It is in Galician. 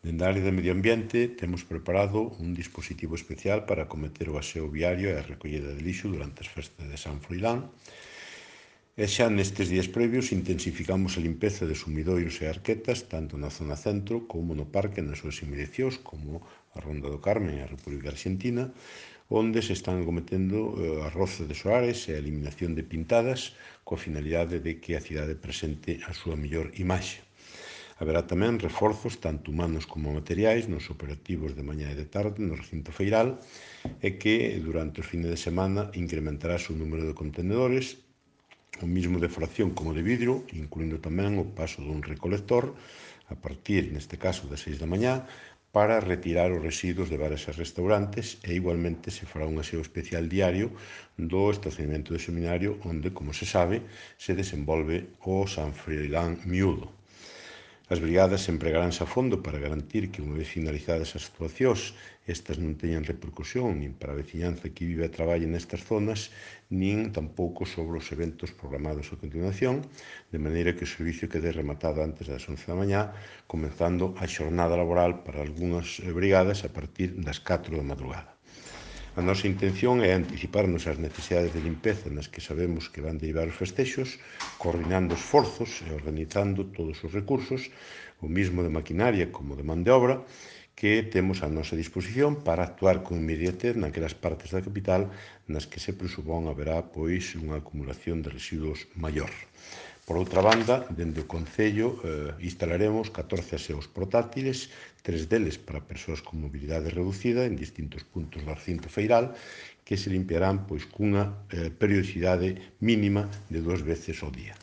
Dende a área de medio ambiente temos preparado un dispositivo especial para acometer o aseo viario e a recollida de lixo durante as festas de San Froilán. E xa nestes días previos intensificamos a limpeza de sumidoiros e arquetas tanto na zona centro como no parque nas súas inmediacións, como a Ronda do Carmen e a República Argentina, onde se están acometendo a roza de soares e a eliminación de pintadas coa finalidade de que a cidade presente a súa mellor imaxe. Haberá tamén reforzos tanto humanos como materiais nos operativos de mañá e de tarde no recinto feiral e que durante os fines de semana incrementarase o número de contenedores, o mismo de fracción como de vidro, incluindo tamén o paso dun recolector a partir, neste caso, das 6 da mañá, para retirar os residuos de bares e restaurantes e igualmente se fará un aseo especial diario do estacionamento do seminario onde, como se sabe, se desenvolve o San Froilán Miúdo. As brigadas empregaránse a fondo para garantir que, unha vez finalizadas as actuacións, estas non teñan repercusión nin para a veciñanza que vive e traballe nestas zonas, nin tampouco sobre os eventos programados a continuación, de maneira que o servicio quede rematado antes das 11 da mañá, comenzando a xornada laboral para algunhas brigadas a partir das 4 da madrugada. A nosa intención é anticiparnos ás necesidades de limpeza nas que sabemos que van derivar os festexos, coordinando esforzos e organizando todos os recursos, o mismo de maquinaria como de man de obra, que temos a nosa disposición para actuar con inmediatez naquelas partes da capital nas que se presupón haberá pois unha acumulación de residuos maior. Por outra banda, dende o Concello instalaremos 14 aseos portátiles, 3 deles para persoas con mobilidade reducida en distintos puntos do recinto feiral, que se limpiarán pois cunha periodicidade mínima de 2 veces ao día.